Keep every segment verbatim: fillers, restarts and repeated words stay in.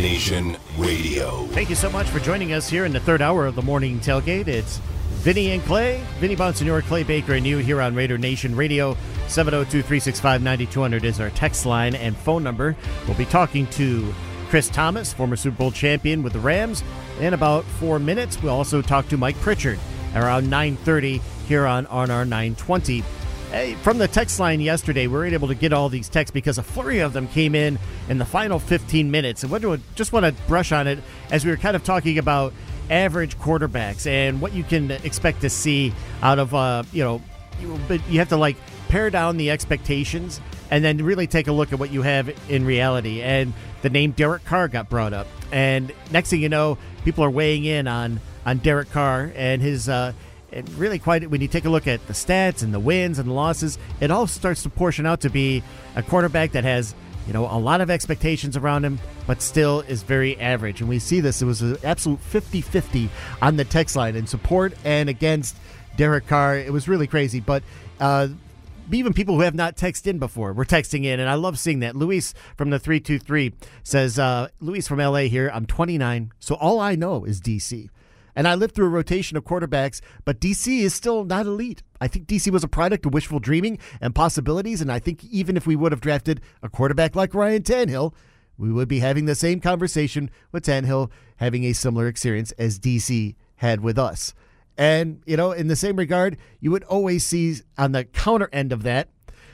Nation Radio. Thank you so much for joining us here in the third hour of the morning tailgate. It's Vinny and Clay, Vinny Bonsignore, Clay Baker, and you here on Raider Nation Radio. seven oh two, three six five, nine two zero zero is our text line and phone number. We'll be talking to Chris Thomas, former Super Bowl champion with the Rams. In about four minutes, we'll also talk to Mike Pritchard around nine thirty here on R N R nine twenty. Hey, from the text line yesterday, we were able to get all these texts because a flurry of them came in in the final fifteen minutes. And what do I just want to brush on it as we were kind of talking about average quarterbacks and what you can expect to see out of, uh, you know, you, but you have to like pare down the expectations and then really take a look at what you have in reality. And the name Derek Carr got brought up. And next thing you know, people are weighing in on, on Derek Carr and his, uh, and really quite, when you take a look at the stats and the wins and the losses, it all starts to portion out to be a quarterback that has, you know, a lot of expectations around him, but still is very average. And we see this. It was an absolute fifty-fifty on the text line in support and against Derek Carr. It was really crazy. But uh, even people who have not texted in before were texting in, and I love seeing that. Luis from the three two three says, uh, Luis from L A here, I'm twenty-nine, so all I know is D C. And I lived through a rotation of quarterbacks, but D C is still not elite. I think D C was a product of wishful dreaming and possibilities, and I think even if we would have drafted a quarterback like Ryan Tannehill, we would be having the same conversation with Tannehill having a similar experience as D C had with us. And, you know, in the same regard, you would always see on the counter end of that,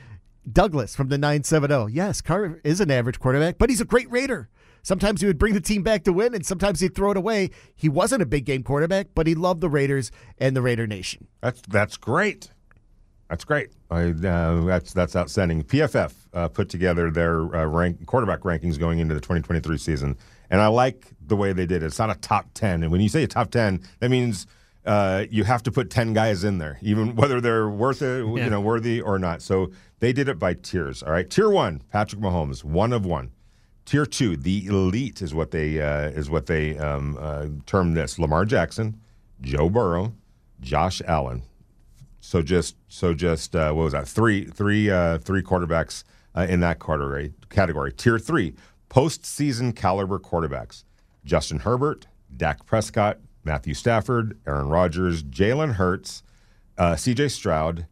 Douglas from the nine seventy. Yes, Carr is an average quarterback, but he's a great Raider. Sometimes he would bring the team back to win, and sometimes he'd throw it away. He wasn't a big game quarterback, but he loved the Raiders and the Raider Nation. That's that's great. That's great. I, uh, that's that's outstanding. P F F uh, put together their uh, rank, quarterback rankings going into the twenty twenty-three season, and I like the way they did it. It's not a top ten, and when you say a top ten, that means uh, you have to put ten guys in there, even whether they're worth it, yeah. you know, worthy or not. So they did it by tiers. All right, tier one, Patrick Mahomes, one of one. Tier two, the elite is what they uh, is what they um, uh, term this: Lamar Jackson, Joe Burrow, Josh Allen. So just so just uh, what was that? Three three uh, three quarterbacks uh, in that category. Category tier three, postseason caliber quarterbacks: Justin Herbert, Dak Prescott, Matthew Stafford, Aaron Rodgers, Jalen Hurts, uh, C J Stroud.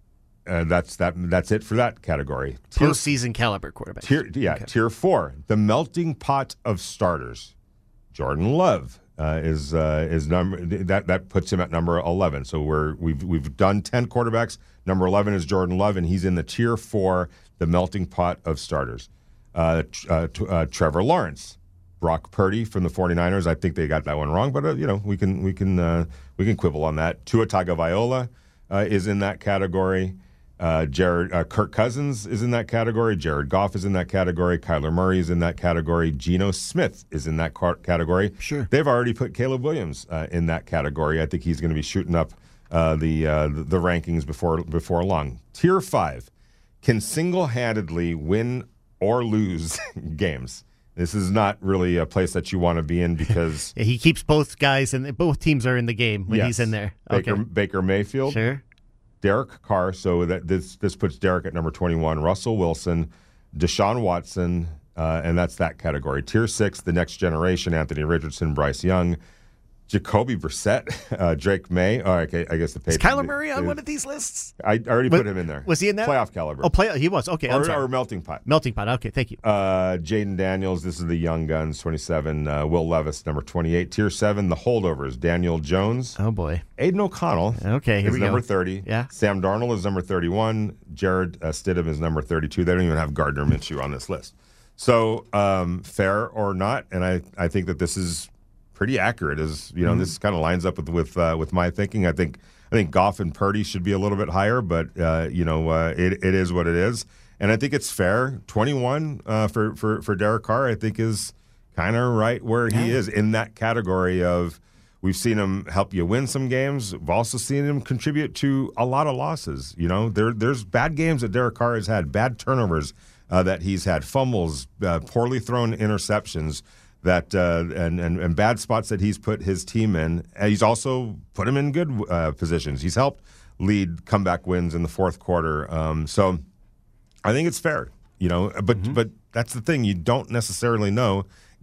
Uh, that's that. That's it for that category. Tier, Postseason caliber quarterback. Tier, yeah, okay. Tier four, the melting pot of starters. Jordan Love uh, is uh, is number that that puts him at number eleven. So we're we've we've done ten quarterbacks. Number eleven is Jordan Love, and he's in the tier four, the melting pot of starters. Uh, uh, uh, Trevor Lawrence, Brock Purdy from the 49ers. I think they got that one wrong, but uh, you know we can we can uh, we can quibble on that. Tua Tagovailoa uh, is in that category. Uh, Jared, uh, Kirk Cousins is in that category. Jared Goff is in that category. Kyler Murray is in that category. Geno Smith is in that car- category. Sure. They've already put Caleb Williams uh, in that category. I think he's going to be shooting up uh, the, uh, the the rankings before before long. Tier five can single-handedly win or lose games. This is not really a place that you want to be in because yeah, he keeps both guys and both teams are in the game when yes. he's in there. Baker, okay. Baker Mayfield. Sure. Derek Carr, so that this this puts Derek at number twenty-one. Russell Wilson, Deshaun Watson, uh, and that's that category. Tier six, the next generation: Anthony Richardson, Bryce Young, Jacoby Brissett, uh, Drake May. Oh, okay, I guess the Patriots. Is Kyler Murray on is, one of these lists? I already but, put him in there. Was he in that? Playoff caliber. Oh, play. He was. Okay, I'm or, sorry. Or melting pot. Melting pot. Okay, thank you. Uh, Jaden Daniels. This is the young guns. twenty-seven. Uh, Will Levis, number twenty-eight. Tier seven, the holdovers: Daniel Jones. Oh boy. Aiden O'Connell. Okay, here is we number go. thirty. Yeah. Sam Darnold is number thirty-one. Jared uh, Stidham is number thirty-two. They don't even have Gardner Minshew on this list. So um, fair or not, and I, I think that this is pretty accurate. As you know, mm-hmm. this kind of lines up with with uh, with my thinking. I think I think Goff and Purdy should be a little bit higher, but uh, you know, uh, it it is what it is, and I think it's fair. twenty-one uh, for for for Derek Carr, I think is kind of right where he yeah. is in that category of. We've seen him help you win some games. We've also seen him contribute to a lot of losses. You know, there there's bad games that Derek Carr has had, bad turnovers uh, that he's had, fumbles, uh, poorly thrown interceptions, that uh, and, and and bad spots that he's put his team in. And he's also put him in good uh, positions. He's helped lead comeback wins in the fourth quarter. Um, so I think it's fair. You know, but mm-hmm. but that's the thing. You don't necessarily know.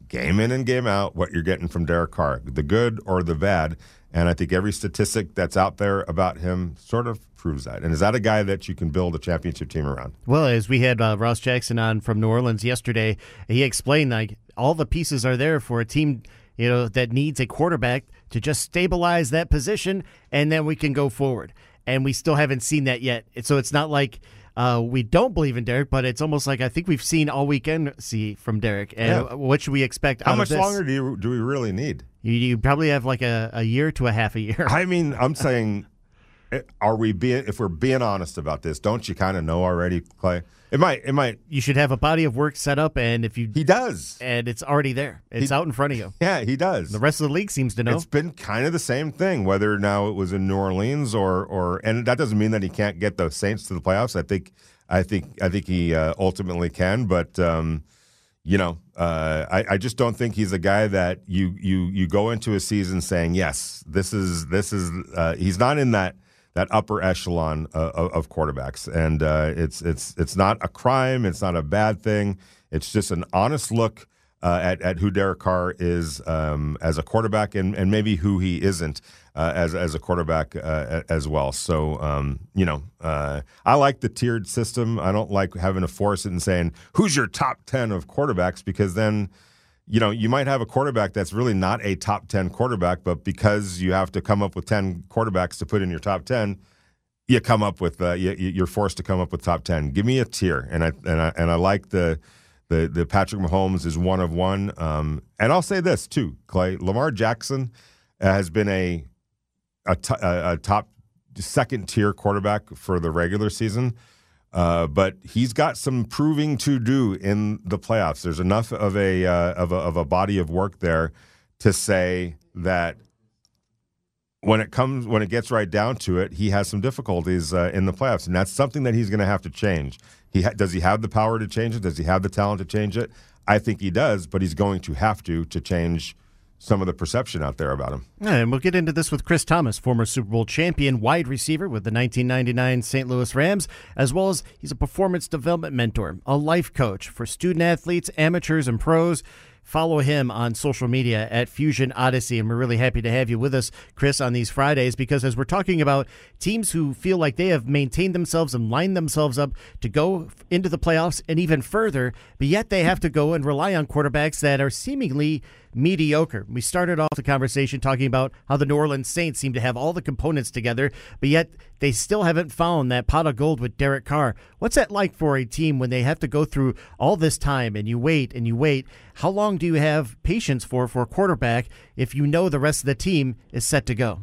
game in and game out what you're getting from Derek Carr, the good or the bad. And I think every statistic that's out there about him sort of proves that. And is that a guy that you can build a championship team around? Well, as we had uh, Ross Jackson on from New Orleans yesterday, he explained like all the pieces are there for a team, you know, that needs a quarterback to just stabilize that position, and then we can go forward. And we still haven't seen that yet. So it's not like uh, we don't believe in Derek, but it's almost like I think we've seen all we can see from Derek. And yeah. what should we expect How out much of this? longer do you, do we really need? You, you probably have like a, a year to a half a year. I mean, I'm saying, are we being, if we're being honest about this, don't you kind of know already, Clay? It might, it might. You should have a body of work set up, and if you he does, and it's already there, it's he, out in front of you. Yeah, he does. The rest of the league seems to know. It's been kind of the same thing, whether now it was in New Orleans or, or, and that doesn't mean that he can't get the Saints to the playoffs. I think, I think, I think he uh, ultimately can, but. Um, You know, uh, I, I just don't think he's a guy that you you you go into a season saying, yes, this is this is uh, he's not in that that upper echelon uh, of, of quarterbacks, and uh, it's it's it's not a crime, it's not a bad thing. It's just an honest look uh, at at who Derek Carr is um, as a quarterback, and, and maybe who he isn't uh, as as a quarterback uh, as well. So um, you know, uh, I like the tiered system. I don't like having to force it and saying who's your top ten of quarterbacks, because then you know you might have a quarterback that's really not a top ten quarterback, but because you have to come up with ten quarterbacks to put in your top ten, you come up with uh, you, you're forced to come up with top ten. Give me a tier, and I and I and I like the. The the Patrick Mahomes is one of one. Um, and I'll say this, too, Clay. Lamar Jackson has been a a, t- a, a top second-tier quarterback for the regular season, uh, but he's got some proving to do in the playoffs. There's enough of a, uh, of a of a body of work there to say that when it comes when it gets right down to it, he has some difficulties uh, in the playoffs, and that's something that he's going to have to change. He ha- does he have the power to change it? Does he have the talent to change it? I think he does, but he's going to have to to change some of the perception out there about him. Yeah, and we'll get into this with Chris Thomas, former Super Bowl champion wide receiver with the nineteen ninety-nine Saint Louis Rams, as well as he's a performance development mentor, a life coach for student athletes, amateurs, and pros. Follow him on social media at Fusion Odyssey, and we're really happy to have you with us, Chris, on these Fridays, because as we're talking about teams who feel like they have maintained themselves and lined themselves up to go into the playoffs and even further, but yet they have to go and rely on quarterbacks that are seemingly mediocre. We started off the conversation talking about how the New Orleans Saints seem to have all the components together, but yet they still haven't found that pot of gold with Derek Carr. What's that like for a team when they have to go through all this time and you wait and you wait? How long do you have patience for for a quarterback if you know the rest of the team is set to go?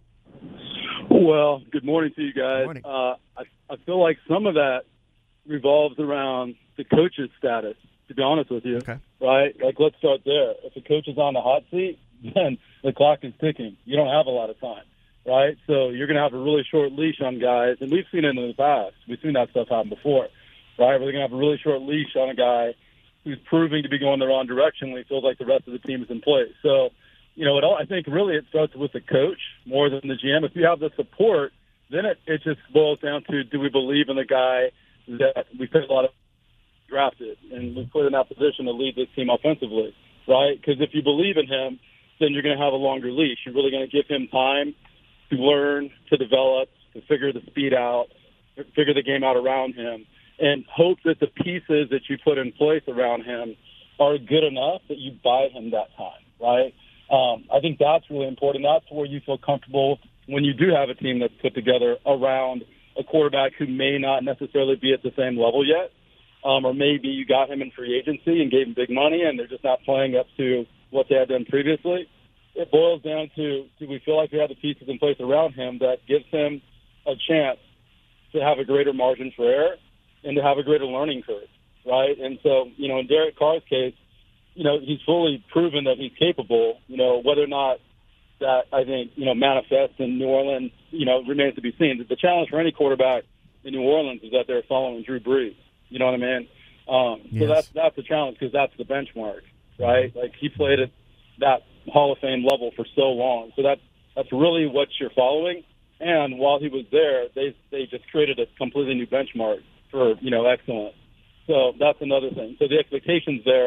Well, good morning to you guys. Good morning. Uh, I, I feel like some of that revolves around the coach's status, to be honest with you. Okay. Right? Like, let's start there. If a coach is on the hot seat, then the clock is ticking. You don't have a lot of time, right? So you're going to have a really short leash on guys, and we've seen it in the past. We've seen that stuff happen before, right? We're going to have a really short leash on a guy who's proving to be going the wrong direction when he feels like the rest of the team is in place. So, you know, it all, I think really it starts with the coach more than the G M. If you have the support, then it, it just boils down to, do we believe in the guy that we put a lot of drafted and we put in that position to lead this team offensively, right? Because if you believe in him, then you're going to have a longer leash. You're really going to give him time to learn, to develop, to figure the speed out, figure the game out around him, and hope that the pieces that you put in place around him are good enough that you buy him that time, right? Um, I think that's really important. That's where you feel comfortable when you do have a team that's put together around a quarterback who may not necessarily be at the same level yet, um, or maybe you got him in free agency and gave him big money and they're just not playing up to what they had done previously. It boils down to, do we feel like we have the pieces in place around him that gives him a chance to have a greater margin for error and to have a greater learning curve, right? And so, you know, in Derek Carr's case, you know, he's fully proven that he's capable. You know, whether or not that, I think, you know, manifests in New Orleans, you know, remains to be seen. The challenge for any quarterback in New Orleans is that they're following Drew Brees. You know what I mean? Um, Yes. So that's that's the challenge because that's the benchmark, right? Like, he played at that Hall of Fame level for so long. So that's, that's really what you're following. And while he was there, they they just created a completely new benchmark for, you know, excellence. So that's another thing. So the expectations there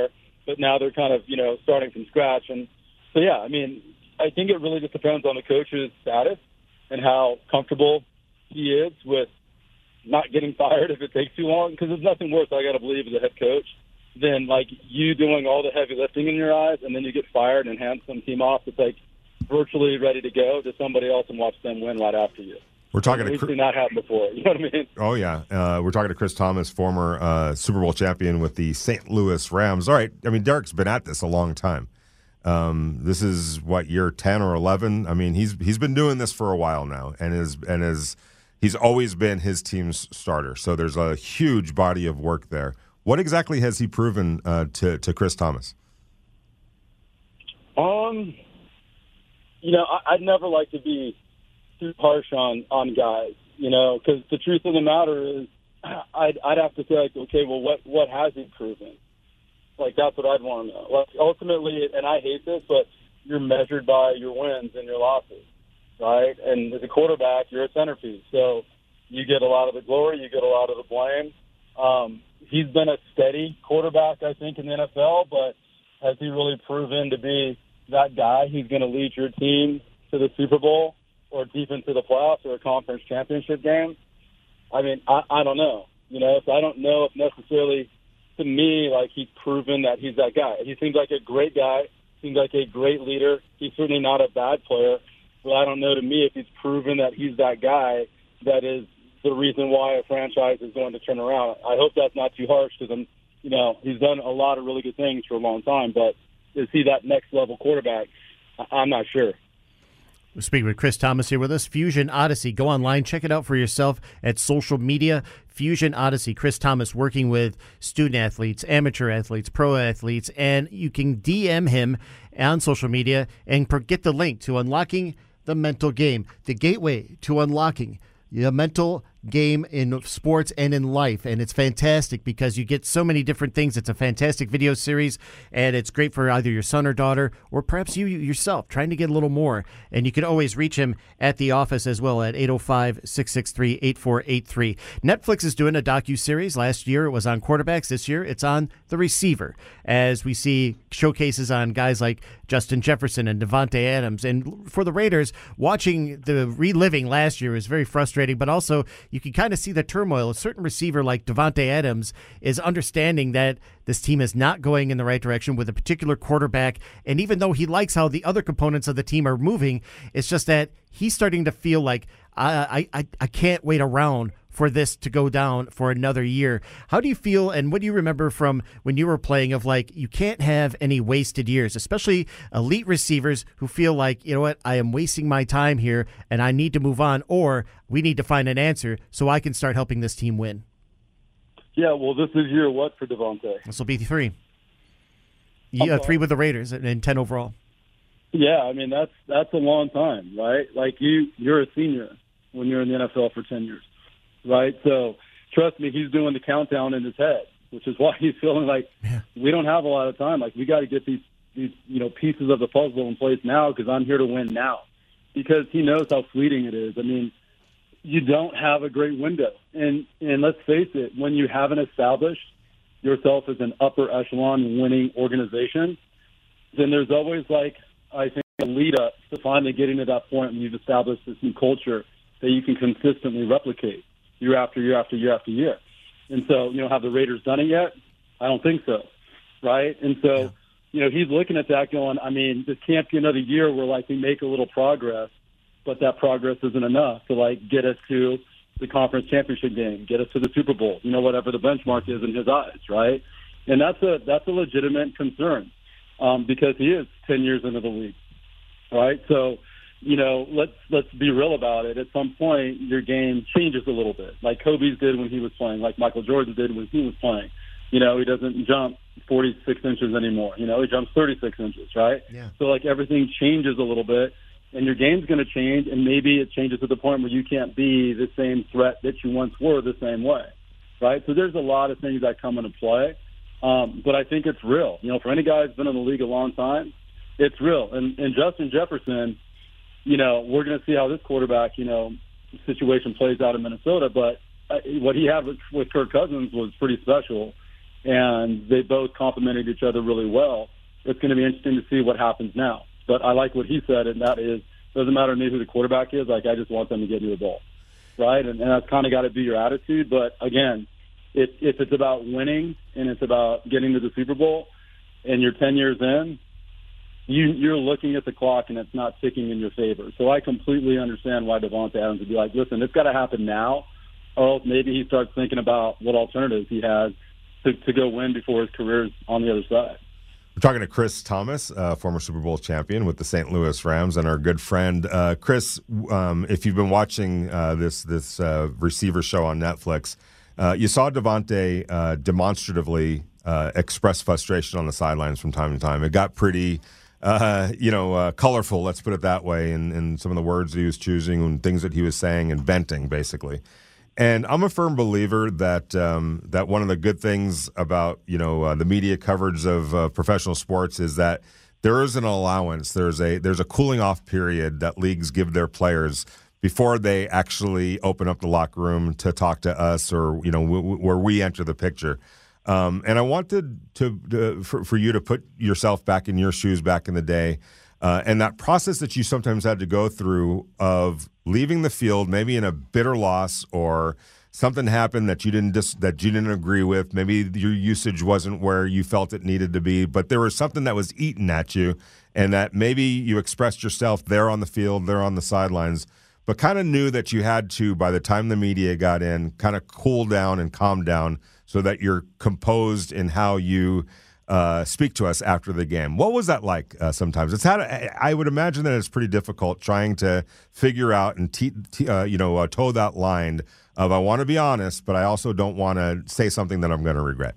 but now they're kind of, you know, starting from scratch. And so, yeah, I mean, I think it really just depends on the coach's status and how comfortable he is with not getting fired if it takes too long, because there's nothing worse, I got to believe, as a head coach than, like, you doing all the heavy lifting in your eyes and then you get fired and hand some team off that's, like, virtually ready to go to somebody else and watch them win right after you. We're talking We've to seen that happen before. You know what I mean? Oh, yeah. Uh, we're talking to Chris Thomas, former uh, Super Bowl champion with the Saint Louis Rams. All right. I mean, Derek's been at this a long time. Um, this is, what, year ten or eleven? I mean, he's he's been doing this for a while now, and is and is he's always been his team's starter. So there's a huge body of work there. What exactly has he proven uh, to, to Chris Thomas? Um, you know, I, I'd never like to be too harsh on, on guys, you know, because the truth of the matter is I'd, I'd have to say, like, okay, well, what, what has he proven? Like, that's what I'd want to know. Like, ultimately, and I hate this, but you're measured by your wins and your losses, right? And as a quarterback, you're a centerpiece. So you get a lot of the glory, you get a lot of the blame. Um, he's been a steady quarterback, I think, in the N F L, but has he really proven to be that guy who's going to lead your team to the Super Bowl or deep into the playoffs or a conference championship game? I mean, I, I don't know. You know, so I don't know if necessarily, to me, like, he's proven that he's that guy. He seems like a great guy, seems like a great leader. He's certainly not a bad player, but I don't know, to me, if he's proven that he's that guy that is the reason why a franchise is going to turn around. I hope that's not too harsh, because I'm, you know, he's done a lot of really good things for a long time, but is he that next level quarterback? I'm not sure. We're speaking with Chris Thomas here with us. Fusion Odyssey. Go online, check it out for yourself at social media. Fusion Odyssey. Chris Thomas working with student athletes, amateur athletes, pro athletes, and you can D M him on social media and get the link to Unlocking the Mental Game, the gateway to unlocking the mental game in sports and in life. And it's fantastic because you get so many different things. It's a fantastic video series, and it's great for either your son or daughter, or perhaps you yourself trying to get a little more. And you can always reach him at the office as well at eight oh five, six six three, eight four eight three. Netflix is doing a docuseries. Last year it was on quarterbacks. This year it's on the receiver, as we see showcases on guys like Justin Jefferson and Davante Adams. And for the Raiders, watching the reliving last year is very frustrating, but also you can kind of see the turmoil. A certain receiver like Davante Adams is understanding that this team is not going in the right direction with a particular quarterback, and even though he likes how the other components of the team are moving, it's just that he's starting to feel like, I I, I can't wait around for this to go down for another year. How do you feel, and what do you remember from when you were playing, of like, you can't have any wasted years, especially elite receivers who feel like, you know what, I am wasting my time here and I need to move on, or we need to find an answer so I can start helping this team win? Yeah, well, this is year what for Davante? This will be three. Yeah, three with the Raiders and ten overall. Yeah, I mean, that's that's a long time, right? Like, you, you're a senior when you're in the N F L for ten years. Right, so trust me, he's doing the countdown in his head, which is why he's feeling like yeah. we don't have a lot of time. Like, we got to get these, these, you know, pieces of the puzzle in place now, because I'm here to win now. Because he knows how fleeting it is. I mean, you don't have a great window, and and let's face it, when you haven't established yourself as an upper echelon winning organization, then there's always, like, I think, a lead up to finally getting to that point when you've established this new culture that you can consistently replicate year after year after year after year. And so, you know, have the Raiders done it yet? I don't think so, right? And so, yeah. you know, he's looking at that going, I mean, this can't be another year where, like, we make a little progress, but that progress isn't enough to, like, get us to the conference championship game, get us to the Super Bowl, you know, whatever the benchmark is in his eyes, right? And that's a that's a legitimate concern um, because he is ten years into the league, right? So, you know, let's let's be real about it. At some point, your game changes a little bit, like Kobe's did when he was playing, like Michael Jordan did when he was playing. You know, he doesn't jump forty-six inches anymore. You know, he jumps thirty-six inches, right? Yeah. So, like, everything changes a little bit, and your game's going to change, and maybe it changes to the point where you can't be the same threat that you once were the same way, right? So there's a lot of things that come into play, um, but I think it's real. You know, for any guy who's been in the league a long time, it's real. And, and Justin Jefferson, you know, we're going to see how this quarterback, you know, situation plays out in Minnesota. But uh, what he had with, with Kirk Cousins was pretty special. and they both complemented each other really well. It's going to be interesting to see what happens now. But I like what he said, and that is, doesn't matter to me who the quarterback is. Like, I just want them to get me the ball, right? And, and that's kind of got to be your attitude. But again, if, if it's about winning and it's about getting to the Super Bowl, and you're ten years in, you, you're looking at the clock and it's not ticking in your favor. So I completely understand why Davante Adams would be like, listen, it's got to happen now, or else maybe he starts thinking about what alternatives he has to, to go win before his career's on the other side. We're talking to Chris Thomas, uh, former Super Bowl champion with the Saint Louis Rams, and our good friend uh, Chris. Um, if you've been watching uh, this this uh, receiver show on Netflix, uh, you saw Davante uh, demonstratively uh, express frustration on the sidelines from time to time. It got pretty, uh, you know, uh, colorful. Let's put it that way. In, in some of the words he was choosing and things that he was saying and venting, basically. And I'm a firm believer that um, that one of the good things about you know uh, the media coverage of uh, professional sports is that there is an allowance. There's a there's a cooling off period that leagues give their players before they actually open up the locker room to talk to us, or you know w- w- where we enter the picture. Um, and I wanted to, to for, for you to put yourself back in your shoes back in the day. Uh, and that process that you sometimes had to go through of leaving the field, maybe in a bitter loss, or something happened that you didn't dis- that you didn't agree with. Maybe your usage wasn't where you felt it needed to be, but there was something that was eaten at you, and that maybe you expressed yourself there on the field, there on the sidelines, but kind of knew that you had to, by the time the media got in, kind of cool down and calm down so that you're composed in how you Uh, speak to us after the game. What was that like uh, sometimes? It's had. A, I would imagine that it's pretty difficult trying to figure out and te- te- uh, you know uh, toe that line of I want to be honest, but I also don't want to say something that I'm going to regret.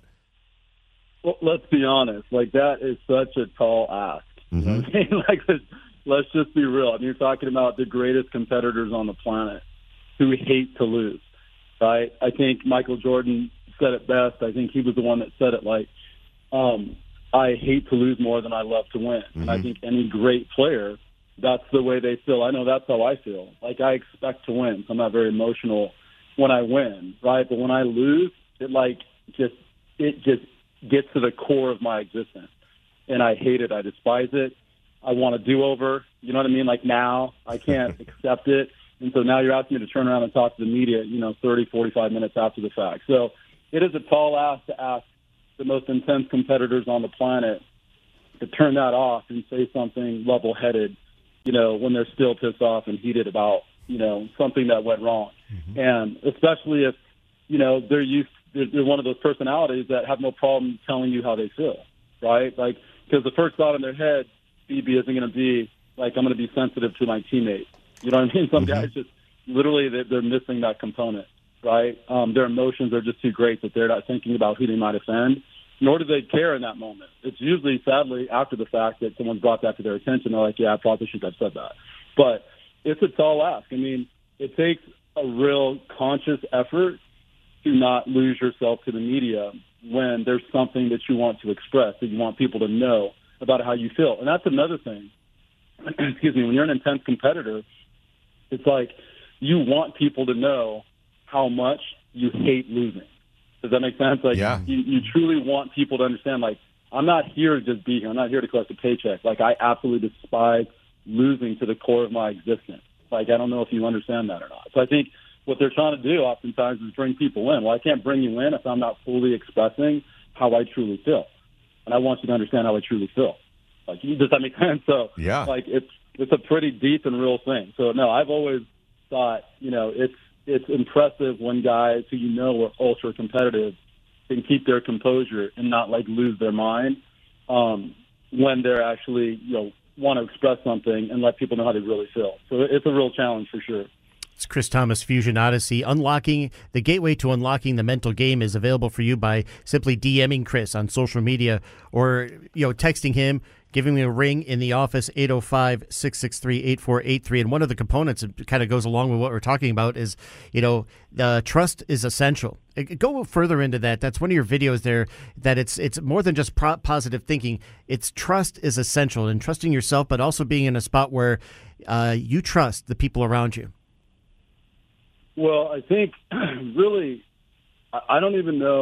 Well, let's be honest. Like, that is such a tall ask. Mm-hmm. You know what I mean? Like, let's, let's just be real. I mean, you're talking about the greatest competitors on the planet who hate to lose, right? I think Michael Jordan said it best. I think he was the one that said it like, Um, I hate to lose more than I love to win. Mm-hmm. And I think any great player, that's the way they feel. I know that's how I feel. Like, I expect to win. So I'm not very emotional when I win, right? But when I lose, it like just it just gets to the core of my existence. And I hate it. I despise it. I want a do-over. You know what I mean? Like, now I can't accept it. And so now you're asking me to turn around and talk to the media, you know, thirty, forty-five minutes after the fact. So it is a tall ask to ask the most intense competitors on the planet to turn that off and say something level-headed, you know, when they're still pissed off and heated about, you know, something that went wrong. Mm-hmm. And especially if, you know, they're used, they're, they're one of those personalities that have no problem telling you how they feel, right? Like, because the first thought in their head, B B isn't going to be like, I'm going to be sensitive to my teammate. You know what I mean? Some mm-hmm. guys just literally they're, they're missing that component. Right? Um, their emotions are just too great that they're not thinking about who they might offend, nor do they care in that moment. It's usually, sadly, after the fact that someone's brought that to their attention. They're like, yeah, I probably should have said that. But it's a tall ask. I mean, it takes a real conscious effort to not lose yourself to the media when there's something that you want to express, that you want people to know about how you feel. And that's another thing. Excuse me. When you're an intense competitor, it's like you want people to know how much you hate losing. Does that make sense? Like, yeah. you, you truly want people to understand, like, I'm not here to just be here. I'm not here to collect a paycheck. Like, I absolutely despise losing to the core of my existence. Like, I don't know if you understand that or not. So I think what they're trying to do oftentimes is bring people in. Well, I can't bring you in if I'm not fully expressing how I truly feel. And I want you to understand how I truly feel. Like, does that make sense? So, yeah. like, it's it's a pretty deep and real thing. So, no, I've always thought, you know, it's, it's impressive when guys who you know are ultra competitive can keep their composure and not like lose their mind um, when they're actually, you know, want to express something and let people know how they really feel. So it's a real challenge for sure. It's Chris Thomas, Fusion Odyssey. Unlocking the gateway to unlocking the mental game is available for you by simply DMing Chris on social media or, you know, texting him, giving me a ring in the office, eight oh five, six six three, eight four eight three. And one of the components that kind of goes along with what we're talking about is, you know, uh, trust is essential. Go further into that. That's one of your videos there, that it's it's more than just pro- positive thinking. It's trust is essential, and trusting yourself, but also being in a spot where uh, you trust the people around you. Well, I think really, I don't even know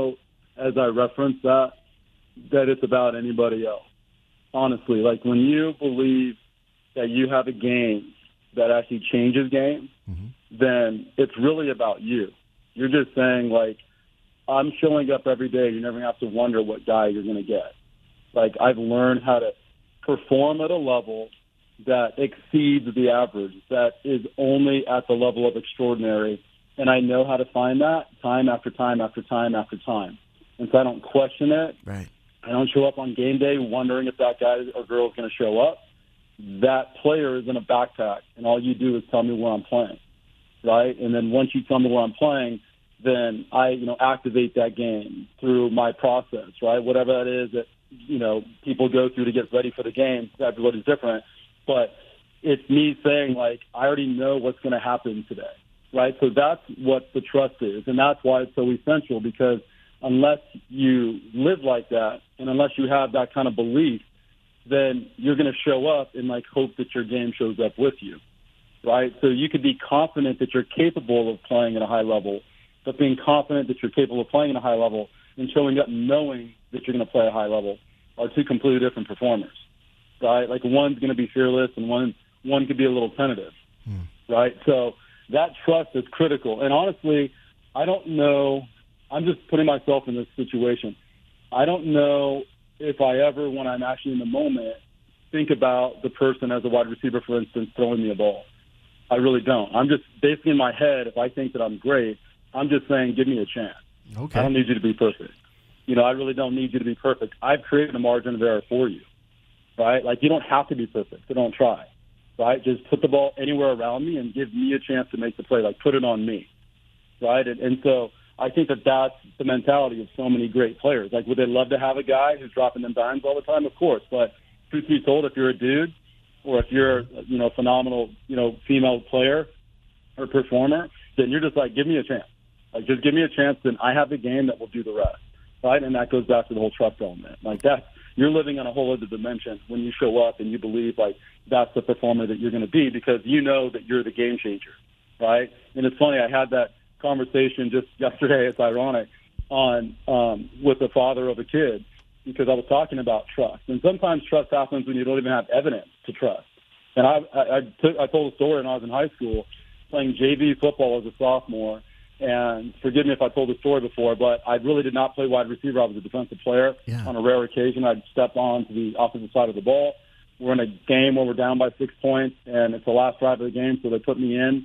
as I reference that, that it's about anybody else. Honestly, like when you believe that you have a game that actually changes games, mm-hmm. then it's really about you. You're just saying, like, I'm showing up every day. You never have to wonder what guy you're going to get. Like, I've learned how to perform at a level that exceeds the average, that is only at the level of extraordinary. And I know how to find that time after time after time after time. And so I don't question it. Right. I don't show up on game day wondering if that guy or girl is going to show up. That player is in a backpack, and all you do is tell me where I'm playing, right? And then once you tell me where I'm playing, then I, you know, activate that game through my process, right? Whatever that is that, you know, people go through to get ready for the game. Everybody's different. But it's me saying, like, I already know what's going to happen today, right? So that's what the trust is, and that's why it's so essential, because unless you live like that and unless you have that kind of belief, then you're going to show up and, like, hope that your game shows up with you, right? So you could be confident that you're capable of playing at a high level, but being confident that you're capable of playing at a high level and showing up knowing that you're going to play at a high level are two completely different performers, right? Like, one's going to be fearless and one one could be a little tentative, hmm. right? So that trust is critical. And honestly, I don't know – I'm just putting myself in this situation. I don't know if I ever, when I'm actually in the moment, think about the person as a wide receiver, for instance, throwing me a ball. I really don't. I'm just basically in my head, if I think that I'm great, I'm just saying, give me a chance. Okay. I don't need you to be perfect. You know, I really don't need you to be perfect. I've created a margin of error for you, right? Like, you don't have to be perfect, so don't try, right? Just put the ball anywhere around me and give me a chance to make the play. Like, put it on me, right? And, and so I think that that's the mentality of so many great players. Like, would they love to have a guy who's dropping them dimes all the time? Of course. But truth be told, if you're a dude or if you're, you know, a phenomenal, you know, female player or performer, then you're just like, give me a chance. Like, just give me a chance, then I have the game that will do the rest, right? And that goes back to the whole trust element. Like, that, you're living on a whole other dimension when you show up and you believe, like, that's the performer that you're going to be because you know that you're the game changer, right? And it's funny, I had that conversation just yesterday, it's ironic, on um, with the father of a kid, because I was talking about trust. And sometimes trust happens when you don't even have evidence to trust. And I I, I, took, I told a story when I was in high school playing J V football as a sophomore. And forgive me if I told the story before, but I really did not play wide receiver. I was a defensive player. Yeah. On a rare occasion, I'd step on to the opposite side of the ball. We're in a game where we're down by six points, and it's the last drive of the game, so they put me in.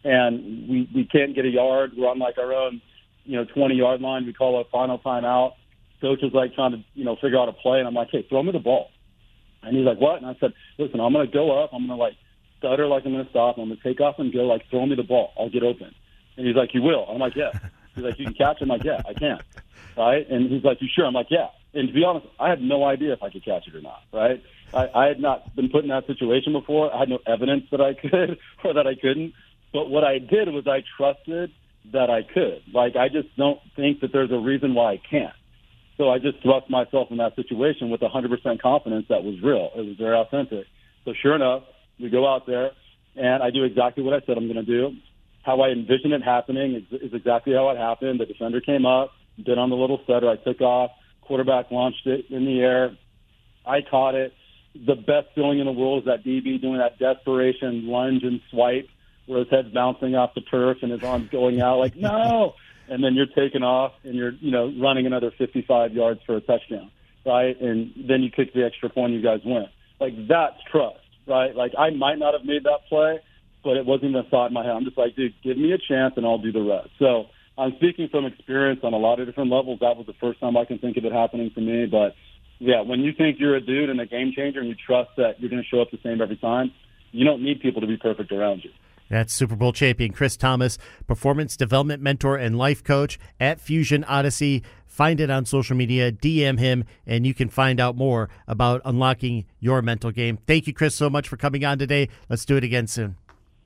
And we, we can't get a yard. We're on, like, our own, you know, twenty-yard line. We call a final timeout. Coach is, like, trying to, you know, figure out a play. And I'm like, hey, throw me the ball. And he's like, what? And I said, listen, I'm going to go up. I'm going to, like, stutter like I'm going to stop. I'm going to take off and go, like, throw me the ball. I'll get open. And he's like, you will? I'm like, yeah. He's like, you can catch it? I'm like, yeah, I can. Right? And he's like, you sure? I'm like, yeah. And to be honest, I had no idea if I could catch it or not, right? I, I had not been put in that situation before. I had no evidence that I could or that I couldn't. But what I did was I trusted that I could. Like, I just don't think that there's a reason why I can't. So I just thrust myself in that situation with one hundred percent confidence that was real. It was very authentic. So sure enough, we go out there, and I do exactly what I said I'm going to do. How I envisioned it happening is, is exactly how it happened. The defender came up, did on the little stutter. I took off. Quarterback launched it in the air. I caught it. The best feeling in the world is that D B doing that desperation lunge and swipe where his head's bouncing off the turf and his arms going out like, no! And then you're taking off and you're, you know, running another fifty-five yards for a touchdown, right? And then you kick the extra point, you guys win. Like, that's trust, right? Like, I might not have made that play, but it wasn't even a thought in my head. I'm just like, dude, give me a chance and I'll do the rest. So I'm speaking from experience on a lot of different levels. That was the first time I can think of it happening for me. But, yeah, when you think you're a dude and a game changer and you trust that you're going to show up the same every time, you don't need people to be perfect around you. That's Super Bowl champion Chris Thomas, performance development mentor and life coach at Fusion Odyssey. Find it on social media, D M him, and you can find out more about unlocking your mental game. Thank you, Chris, so much for coming on today. Let's do it again soon.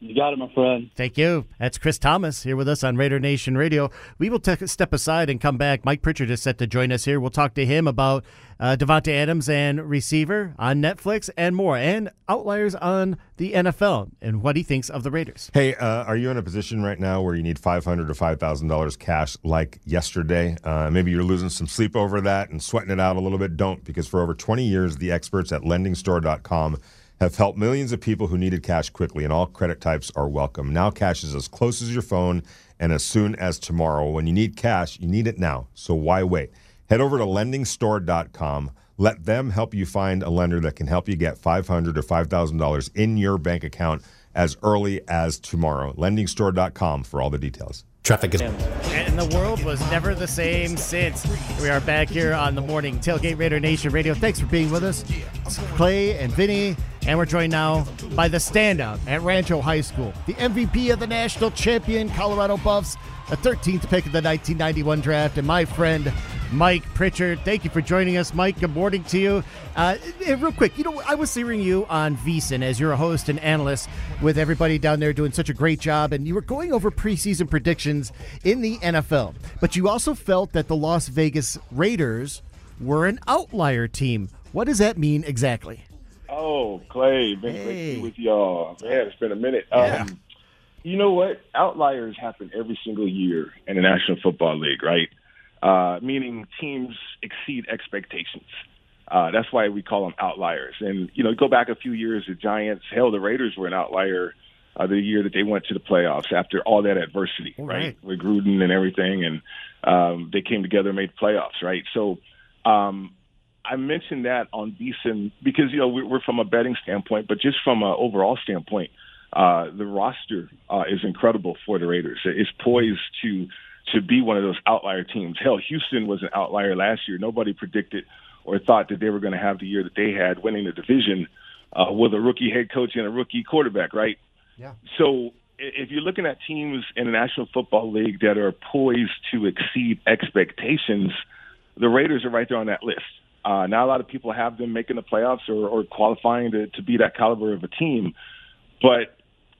You got it, my friend. Thank you. That's Chris Thomas here with us on Raider Nation Radio. We will take a step aside and come back. Mike Pritchard is set to join us here. We'll talk to him about uh, Davante Adams and receiver on Netflix and more, and outliers on the N F L and what he thinks of the Raiders. Hey, uh, are you in a position right now where you need five hundred dollars or five thousand dollars cash like yesterday? Uh, maybe you're losing some sleep over that and sweating it out a little bit. Don't, because for over twenty years, the experts at lending store dot com have helped millions of people who needed cash quickly, and all credit types are welcome. Now cash is as close as your phone and as soon as tomorrow. When you need cash, you need it now, so why wait? Head over to lending store dot com. Let them help you find a lender that can help you get five hundred dollars or five thousand dollars in your bank account as early as tomorrow. lending store dot com for all the details. Traffic is... And the world was never the same since. We are back here on the morning Tailgate Raider Nation Radio. Thanks for being with us. It's Clay and Vinny, and we're joined now by the standout at Rancho High School, the M V P of the national champion Colorado Buffs, the thirteenth pick of the nineteen ninety-one draft, and my friend Mike Pritchard. Thank you for joining us, Mike. Good morning to you. Uh, real quick, you know, I was hearing you on VSiN as you're a host and analyst with everybody down there doing such a great job, and you were going over preseason predictions in the N F L. But you also felt that the Las Vegas Raiders were an outlier team. What does that mean exactly? Oh, Clay, been Hey. great to be with y'all. Man, it's been a minute. Yeah. Um, you know what? Outliers happen every single year in the National Football League, right? Uh, meaning teams exceed expectations. Uh, that's why we call them outliers. And, you know, go back a few years, the Giants, hell, the Raiders were an outlier uh, the year that they went to the playoffs after all that adversity, All right? right. With Gruden and everything. And um, they came together and made playoffs, right? So um, I mentioned that on VSiN because, you know, we're from a betting standpoint, but just from an overall standpoint, uh, the roster uh, is incredible for the Raiders. It's poised to to be one of those outlier teams. Hell, Houston was an outlier last year. Nobody predicted or thought that they were going to have the year that they had, winning the division uh, with a rookie head coach and a rookie quarterback, right? Yeah. So if you're looking at teams in the National Football League that are poised to exceed expectations, the Raiders are right there on that list. Uh, not a lot of people have them making the playoffs or, or qualifying to, to be that caliber of a team. But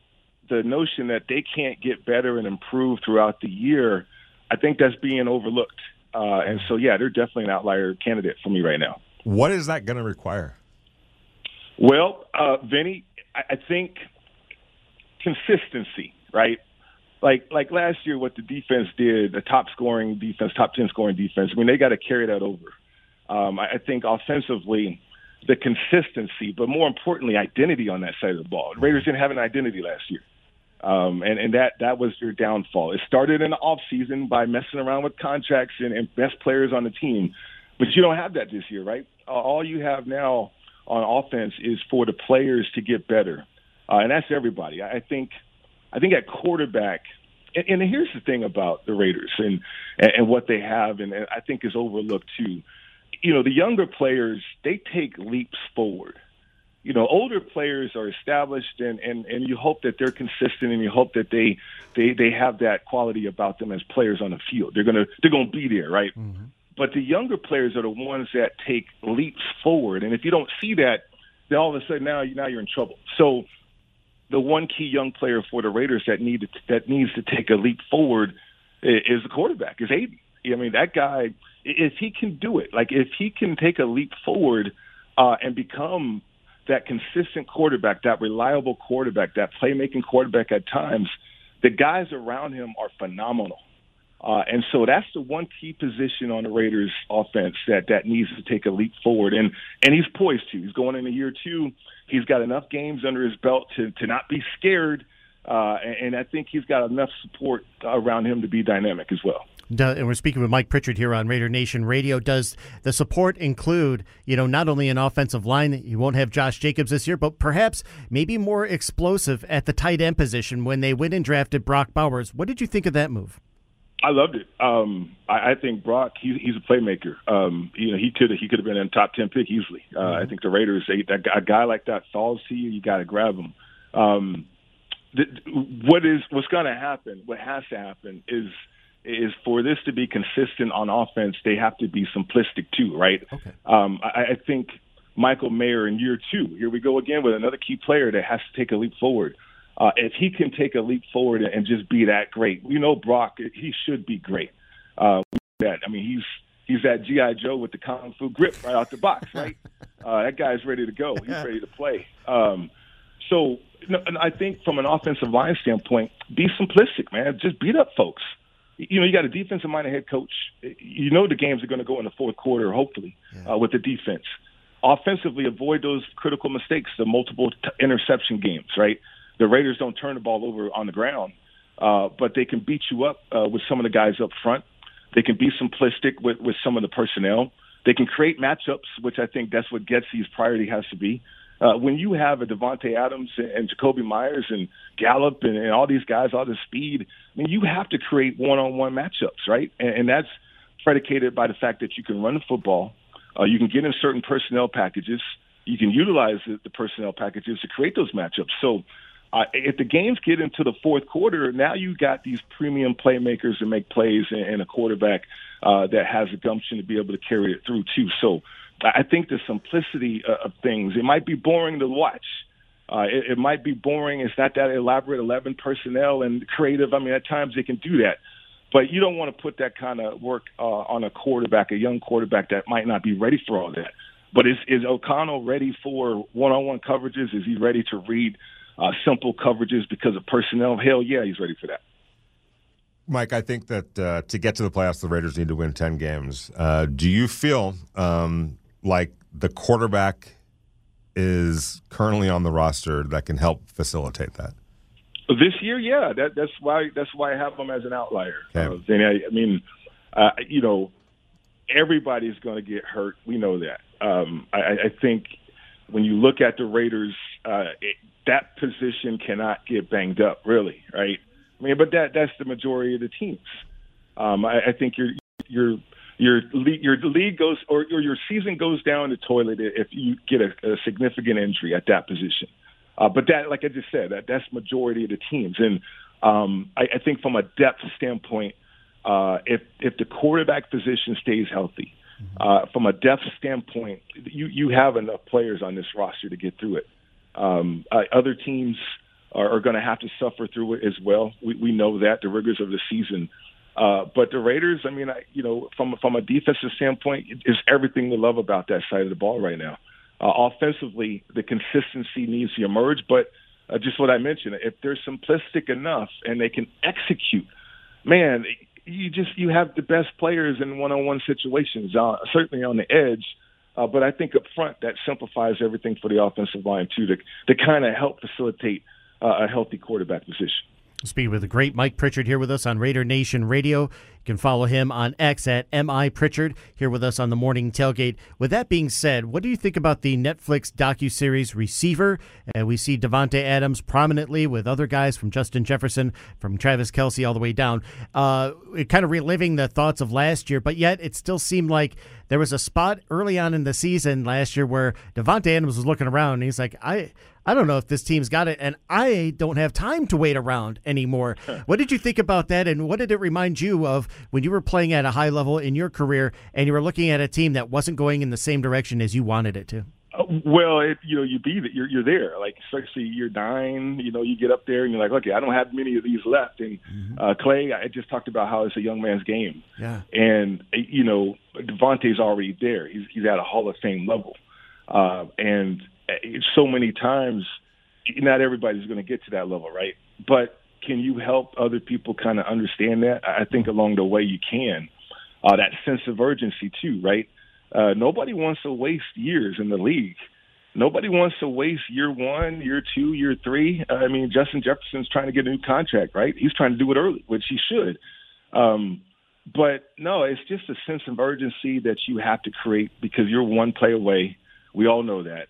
the notion that they can't get better and improve throughout the year, I think that's being overlooked. Uh, and so, yeah, they're definitely an outlier candidate for me right now. What is that going to require? Well, uh, Vinny, I, I think consistency, right? Like like last year, what the defense did, the top scoring defense, top ten scoring defense, I mean, they got to carry that over. Um, I, I think offensively, the consistency, but more importantly, identity on that side of the ball. The Raiders didn't have an identity last year. Um, and, and that, that was their downfall. It started in the offseason by messing around with contracts and, and best players on the team. But you don't have that this year, right? Uh, all you have now on offense is for the players to get better. Uh, and that's everybody. I think I think at quarterback, and, and here's the thing about the Raiders and, and, and what they have, and, and I think is overlooked too. You know, the younger players, they take leaps forward. You know, older players are established, and, and, and you hope that they're consistent, and you hope that they they, they have that quality about them as players on the field. They're gonna they're gonna be there, right? Mm-hmm. But the younger players are the ones that take leaps forward, and if you don't see that, then all of a sudden now you now you're in trouble. So the one key young player for the Raiders that needed that needs to take a leap forward is the quarterback, is Aiden. I mean, that guy, if he can do it, like if he can take a leap forward uh, and become that consistent quarterback, that reliable quarterback, that playmaking quarterback at times, the guys around him are phenomenal. Uh, and so that's the one key position on the Raiders offense that, that needs to take a leap forward. And, and he's poised to. He's going into year two. He's got enough games under his belt to, to not be scared. Uh, and, and I think he's got enough support around him to be dynamic as well. And we're speaking with Mike Pritchard here on Raider Nation Radio. Does the support include, you know, not only an offensive line, you won't have Josh Jacobs this year, but perhaps maybe more explosive at the tight end position when they went and drafted Brock Bowers? What did you think of that move? I loved it. Um, I, I think Brock, he, he's a playmaker. Um, you know, he could he could have been a top ten pick easily. Uh, mm-hmm. I think the Raiders, they, that a guy like that falls to you, you got to grab him. Um, the, what is what's going to happen? What has to happen is. is for this to be consistent on offense, they have to be simplistic too, right? Okay. Um, I, I think Michael Mayer in year two, here we go again with another key player that has to take a leap forward. Uh, if he can take a leap forward and just be that great, we know Brock, he should be great. Uh, that I mean, he's he's that G I. Joe with the Kung Fu grip right out the box, right? Uh, that guy's ready to go. He's ready to play. Um, so and I think from an offensive line standpoint, be simplistic, man. Just beat up folks. You know, you got a defensive-minded head coach. You know the games are going to go in the fourth quarter, hopefully, yeah. uh, with the defense. Offensively, avoid those critical mistakes, the multiple t- interception games, right? The Raiders don't turn the ball over on the ground, uh, but they can beat you up uh, with some of the guys up front. They can be simplistic with, with some of the personnel. They can create matchups, which I think that's what Getsy's priority has to be. Uh, when you have a Davante Adams and, and Jacoby Myers and Gallup and, and all these guys, all this speed, I mean, you have to create one-on-one matchups, right? And, and that's predicated by the fact that you can run the football, uh, you can get in certain personnel packages, you can utilize the, the personnel packages to create those matchups. So uh, if the games get into the fourth quarter, now you got these premium playmakers to make plays and, and a quarterback uh, that has a gumption to be able to carry it through too. So I think the simplicity of things, it might be boring to watch. Uh, it, it might be boring. It's not that elaborate eleven personnel and creative. I mean, at times they can do that. But you don't want to put that kind of work uh, on a quarterback, a young quarterback that might not be ready for all that. But is, is O'Connell ready for one-on-one coverages? Is he ready to read uh, simple coverages because of personnel? Hell yeah, he's ready for that. Mike, I think that uh, to get to the playoffs, the Raiders need to win ten games. Uh, do you feel um, like the quarterback is currently on the roster that can help facilitate that? This year, yeah. That, that's why that's why I have him as an outlier. Okay. Uh, I, I mean, uh, you know, everybody's going to get hurt. We know that. Um, I, I think when you look at the Raiders, uh, it, that position cannot get banged up, really, right? I mean, but that that's the majority of the teams. Um, I, I think your your your league, your league goes or, or your season goes down the toilet if you get a, a significant injury at that position. Uh, but that, like I just said, that that's majority of the teams. And um, I, I think from a depth standpoint, uh, if if the quarterback position stays healthy, uh, from a depth standpoint, you you have enough players on this roster to get through it. Um, uh, other teams are, are going to have to suffer through it as well. We, we know that, the rigors of the season. Uh, but the Raiders, I mean, I, you know, from from a defensive standpoint, is everything to love about that side of the ball right now. Uh, offensively, the consistency needs to emerge, but uh, just what I mentioned, if they're simplistic enough and they can execute, man, you just you have the best players in one-on-one situations, uh, certainly on the edge. Uh, but I think up front that simplifies everything for the offensive line too, to to kind of help facilitate uh, a healthy quarterback position. Speaking with the great Mike Pritchard here with us on Raider Nation Radio. You can follow him on X at M I Pritchard, here with us on the Morning Tailgate. With that being said, what do you think about the Netflix docuseries Receiver? And we see Davante Adams prominently with other guys from Justin Jefferson, from Travis Kelce all the way down. Uh, kind of reliving the thoughts of last year, but yet it still seemed like there was a spot early on in the season last year where Davante Adams was looking around and he's like, I I don't know if this team's got it, and I don't have time to wait around anymore. What did you think about that, and what did it remind you of when you were playing at a high level in your career and you were looking at a team that wasn't going in the same direction as you wanted it to? Uh, well, it, you know, you be that you're you're there. Like especially year nine, you know, you get up there and you're like, okay, I don't have many of these left. And mm-hmm. uh, Clay, I just talked about how it's a young man's game. Yeah. And you know, Davante's already there. He's he's at a Hall of Fame level, uh, and so many times, not everybody's going to get to that level, right? But can you help other people kind of understand that? I think along the way you can. Uh, that sense of urgency too, right? Uh, nobody wants to waste years in the league. Nobody wants to waste year one, year two, year three. Uh, I mean, Justin Jefferson's trying to get a new contract, right? He's trying to do it early, which he should. Um, but no, it's just a sense of urgency that you have to create because you're one play away. We all know that.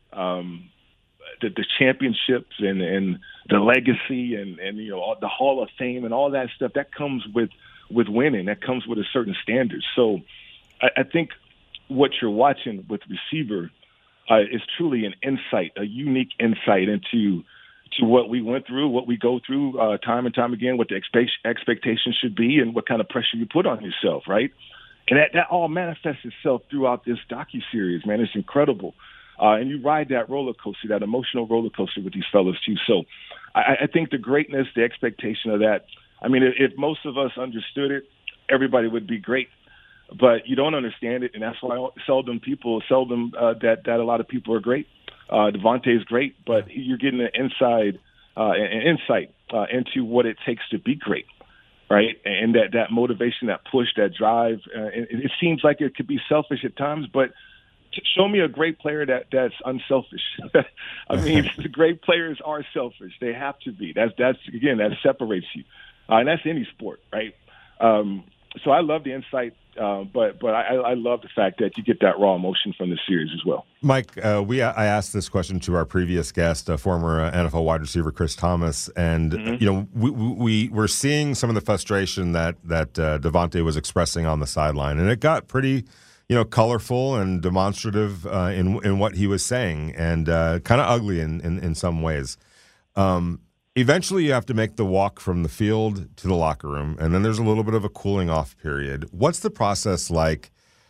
Um, the, the championships and, and the legacy and, and, you know, all, the Hall of Fame and all that stuff, that comes with, with winning. That comes with a certain standard. So I, I think what you're watching with Receiver uh, is truly an insight, a unique insight into to what we went through, what we go through uh, time and time again, what the expect- expectations should be and what kind of pressure you put on yourself, right? And that, that all manifests itself throughout this docuseries, man. It's incredible. Uh, and you ride that roller coaster, that emotional roller coaster with these fellas too. So I, I think the greatness, the expectation of that, I mean, if, if most of us understood it, everybody would be great. But you don't understand it, and that's why seldom people, seldom uh, that, that a lot of people are great. Uh, Davante is great, but you're getting an inside, uh, an insight uh, into what it takes to be great, right? And that, that motivation, that push, that drive. Uh, it, it seems like it could be selfish at times, but show me a great player that, that's unselfish. I mean, the great players are selfish. They have to be. That's that's again that separates you, uh, and that's any sport, right? Um, so I love the insight, uh, but but I, I love the fact that you get that raw emotion from the series as well. Mike, uh, we I asked this question to our previous guest, uh, former uh, N F L wide receiver Chris Thomas, and mm-hmm. you know we, we we're seeing some of the frustration that that uh, Davante was expressing on the sideline, and it got pretty, you know, colorful and demonstrative uh, in in what he was saying, and uh, kind of ugly in, in in some ways. Um, eventually, you have to make the walk from the field to the locker room, and then there's a little bit of a cooling off period. What's the process like?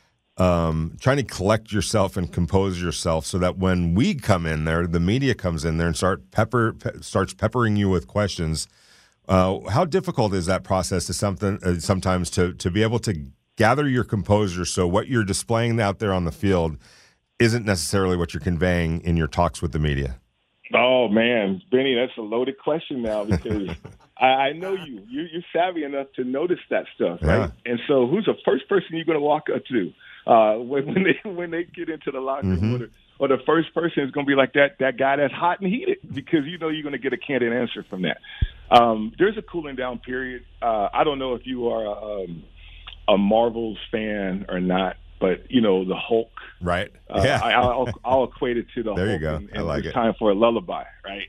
Um, trying to collect yourself and compose yourself so that when we come in there, the media comes in there and start pepper pe- starts peppering you with questions. Uh, how difficult is that process to something uh, sometimes to to be able to gather your composure so what you're displaying out there on the field isn't necessarily what you're conveying in your talks with the media? Oh, man, Benny, that's a loaded question now because I, I know you. you. You're savvy enough to notice that stuff, right? Yeah. And so who's the first person you're going to walk up to uh, when, when they when they get into the locker room? Mm-hmm. Or, the, or the first person is going to be like that that guy that's hot and heated because you know you're going to get a candid answer from that. Um, there's a cooling down period. Uh, I don't know if you are a um, – a Marvel's fan or not, but you know the Hulk, right? Uh, yeah, I, I'll, I'll equate it to the there Hulk. You go. And, and I like it's it. Time for a lullaby, right?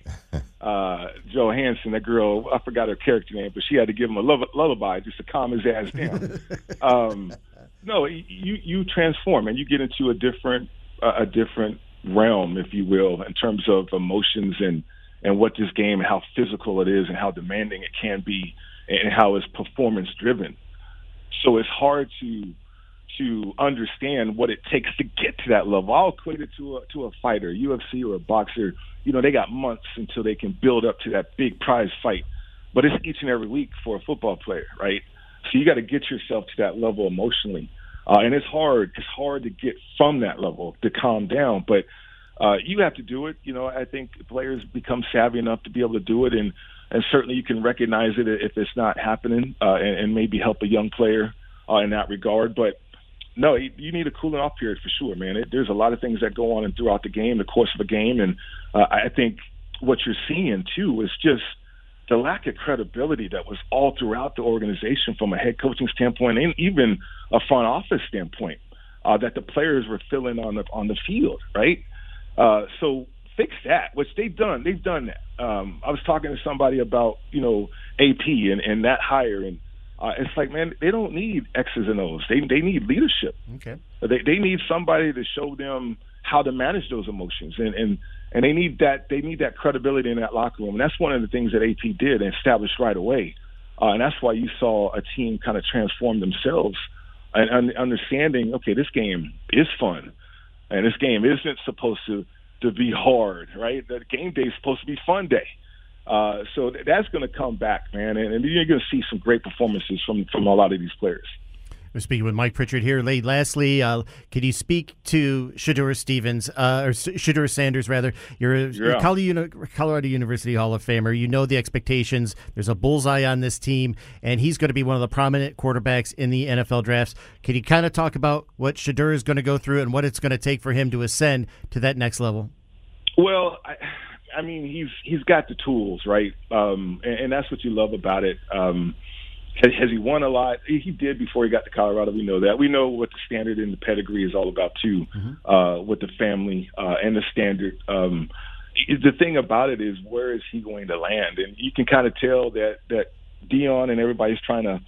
uh, Joe Hansen, that girl, I forgot her character name, but she had to give him a lullaby just to calm his ass down. um, no, you you transform and you get into a different uh, a different realm, if you will, in terms of emotions and and what this game, how physical it is, and how demanding it can be, and how it's performance driven. So it's hard to to understand what it takes to get to that level. I'll equate it to a, to a fighter, U F C or a boxer. You know, they got months until they can build up to that big prize fight. But it's each and every week for a football player, right? So you got to get yourself to that level emotionally. Uh, and it's hard. It's hard to get from that level to calm down. But uh, you have to do it. You know, I think players become savvy enough to be able to do it. And And certainly you can recognize it if it's not happening uh, and, and maybe help a young player uh, in that regard. But, no, you, you need a cooling off period for sure, man. It, there's a lot of things that go on and throughout the game, the course of a game. And uh, I think what you're seeing, too, is just the lack of credibility that was all throughout the organization from a head coaching standpoint and even a front office standpoint uh, that the players were feeling on the, on the field, right? Uh, so fix that, which they've done. They've done that. Um, I was talking to somebody about, you know, A P and, and that hire, and uh, it's like, man, they don't need X's and O's. They they need leadership. Okay. They they need somebody to show them how to manage those emotions, and and, and they need that they need that credibility in that locker room. And that's one of the things that A P did and established right away. Uh, and that's why you saw a team kind of transform themselves and, and understanding, okay, this game is fun, and this game isn't supposed to. to be hard, right? That game day is supposed to be fun day. Uh, so th- that's going to come back, man. And, and you're going to see some great performances from, from a lot of these players. We're speaking with Mike Pritchard here. Late, lastly, uh, can you speak to Shedeur Stevens, uh, or Shedeur Sanders, rather? You're a yeah. Colorado University Hall of Famer. You know the expectations. There's a bullseye on this team, and he's going to be one of the prominent quarterbacks in the N F L drafts. Can you kind of talk about what Shedeur is going to go through and what it's going to take for him to ascend to that next level? Well, I, I mean, he's he's got the tools, right? Um, and, and that's what you love about it. Um, Has, has he won a lot? He did before he got to Colorado. We know that. We know what the standard and the pedigree is all about, too, mm-hmm. uh, with the family uh, and the standard. Um, the thing about it is, where is he going to land? And you can kind of tell that that Dion and everybody's trying to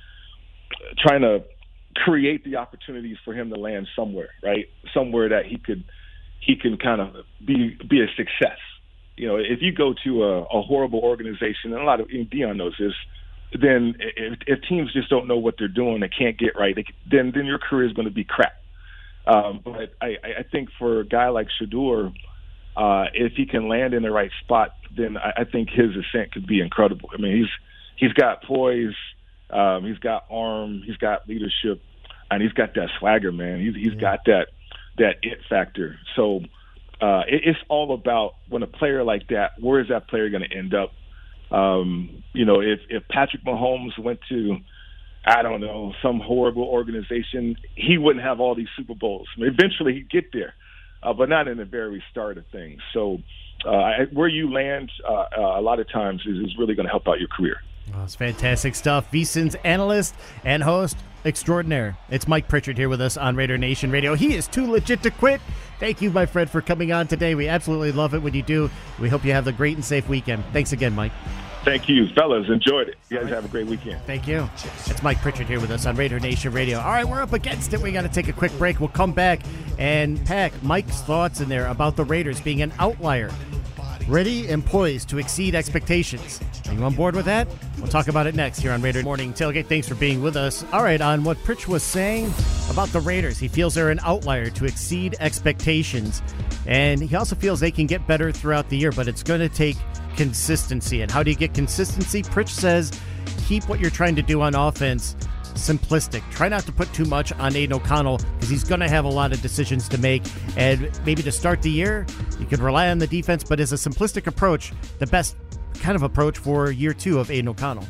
trying to create the opportunities for him to land somewhere, right? Somewhere that he could he can kind of be be a success. You know, if you go to a, a horrible organization, and a lot of and Dion knows this. Then if, if teams just don't know what they're doing, they can't get right, they, then then your career is going to be crap. Um, but I, I think for a guy like Shedeur, uh, if he can land in the right spot, then I, I think his ascent could be incredible. I mean, he's he's got poise, um, he's got arm, he's got leadership, and he's got that swagger, man. He's he's yeah. got that that it factor. So uh, it, it's all about when a player like that, where is that player going to end up? Um, you know, if if Patrick Mahomes went to, I don't know, some horrible organization, he wouldn't have all these Super Bowls. I mean, eventually he'd get there, uh, but not in the very start of things. So uh, I, where you land uh, uh, a lot of times is, is really going to help out your career. Oh, it's fantastic stuff. VSiN's analyst and host extraordinaire. It's Mike Pritchard here with us on Raider Nation Radio. He is too legit to quit. Thank you, my friend, for coming on today. We absolutely love it when you do. We hope you have a great and safe weekend. Thanks again, Mike. Thank you, fellas. Enjoyed it. You guys right. have a great weekend. Thank you. It's Mike Pritchard here with us on Raider Nation Radio. All right, we're up against it. We got to take a quick break. We'll come back and pack Mike's thoughts in there about the Raiders being an outlier, ready and poised to exceed expectations. Are you on board with that? We'll talk about it next here on Raider Morning Tailgate. Thanks for being with us. All right, on what Pritch was saying about the Raiders, he feels they're an outlier to exceed expectations, and he also feels they can get better throughout the year, but it's going to take consistency. And how do you get consistency? Pritch says keep what you're trying to do on offense simplistic. Try not to put too much on Aiden O'Connell because he's going to have a lot of decisions to make. And maybe to start the year, you could rely on the defense, but as a simplistic approach, the best kind of approach for year two of Aiden O'Connell.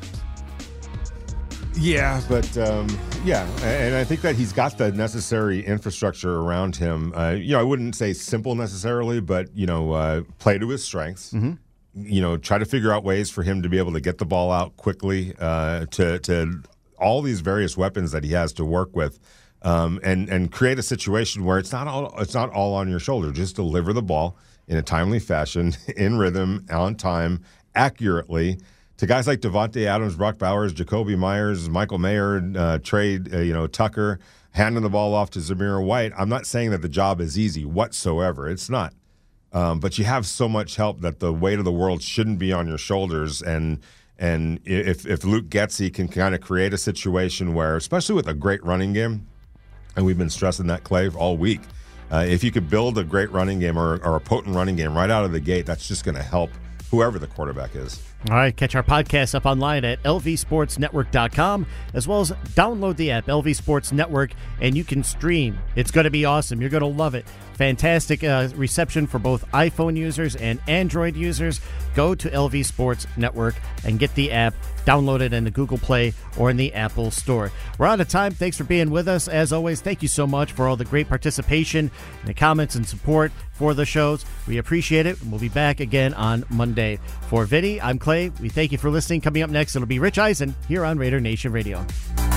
Yeah, but um, yeah, and I think that he's got the necessary infrastructure around him. Uh, you know, I wouldn't say simple necessarily, but, you know, uh, play to his strengths. Mm-hmm. You know, try to figure out ways for him to be able to get the ball out quickly uh, to to all these various weapons that he has to work with, um, and and create a situation where it's not all it's not all on your shoulder. Just deliver the ball in a timely fashion, in rhythm, on time, accurately to guys like Devontae Adams, Brock Bowers, Jacoby Myers, Michael Mayer, uh, Trade, uh, you know, Tucker, handing the ball off to Zamir White. I'm not saying that the job is easy whatsoever. It's not. Um, but you have so much help that the weight of the world shouldn't be on your shoulders. And and if if Luke Getsy can kind of create a situation where, especially with a great running game, and we've been stressing that, Clay, all week, uh, if you could build a great running game or, or a potent running game right out of the gate, that's just going to help whoever the quarterback is. All right, catch our podcast up online at L V sports network dot com, as well as download the app, L V Sports Network, and you can stream. It's going to be awesome. You're going to love it. Fantastic uh, reception for both iPhone users and Android users. Go to L V Sports Network and get the app. Download it in the Google Play or in the Apple Store. We're out of time. Thanks for being with us. As always, thank you so much for all the great participation, the comments, and support for the shows. We appreciate it. We'll be back again on Monday. For Vinny, I'm Clay. We thank you for listening. Coming up next, it'll be Rich Eisen here on Raider Nation Radio.